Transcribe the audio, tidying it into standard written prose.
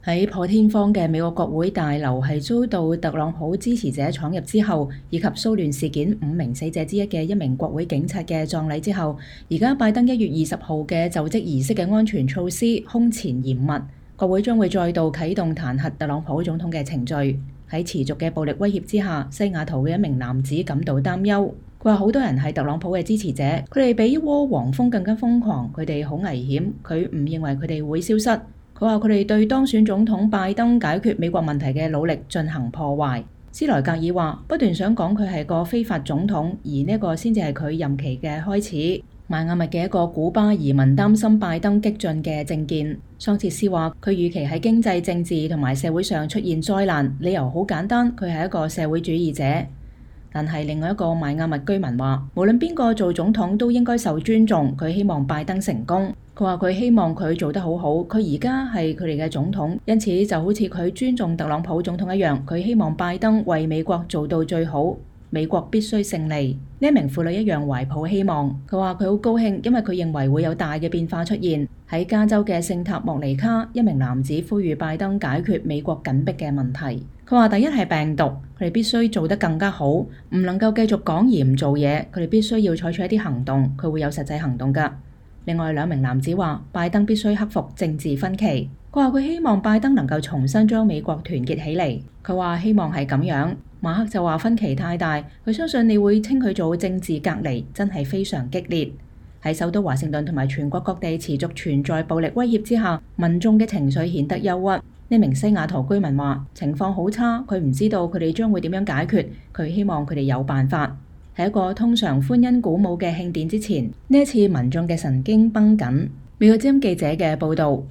喺破天荒嘅美國國會大樓係遭到特朗普支持者闖入之後，以及騷亂事件5名死者之一嘅一名國會警察嘅葬禮之後，而家拜登1月20號嘅就職儀式嘅安全措施空前嚴密，國會將會再度啟動彈劾特朗普總統嘅程序。喺持續嘅暴力威脅之下，西雅圖嘅一名男子感到擔憂。佢話好多人係特朗普嘅支持者，佢哋比窩黃蜂更加瘋狂，佢哋好危險，佢唔認為佢哋會消失。佢話佢哋對當選總統拜登解決美國問題嘅努力進行破壞。斯萊格爾話不斷想講佢係個非法總統，而呢個先至係佢任期嘅開始。邁阿密嘅一個古巴移民擔心拜登激進嘅政見。桑切斯話佢預期喺經濟、政治同埋社會上出現災難，理由好簡單，佢係一個社會主義者。但係另外一個邁阿密居民話，無論邊個做總統都應該受尊重，佢希望拜登成功。佢話佢希望佢做得好好，佢而家係佢哋嘅總統，因此就好似佢尊重特朗普總統一樣，佢希望拜登為美國做到最好，美國必須勝利。呢一名婦女一樣懷抱希望，佢話佢好高興，因為佢認為會有大嘅變化出現。喺加州嘅聖塔莫尼卡，一名男子呼籲拜登解決美國緊迫嘅問題。佢話第一係病毒，佢哋必須做得更加好，唔能夠繼續講而唔做嘢，佢哋必須要採取一啲行動，佢會有實際行動㗎。另外2名男子話，拜登必須克服政治分歧。佢話佢希望拜登能夠重新將美國團結起嚟。佢話希望係咁樣。馬克就話分歧太大，佢相信你會稱佢做政治隔離，真係非常激烈。喺首都華盛頓同埋全國各地持續存在暴力威脅之下，民眾嘅情緒顯得憂鬱。呢名西雅圖居民話情況好差，佢唔知道佢哋將會點樣解決，佢希望佢哋有辦法。喺一個通常歡欣鼓舞嘅慶典之前，呢一次民眾嘅神經繃緊。美國之音記者嘅報導。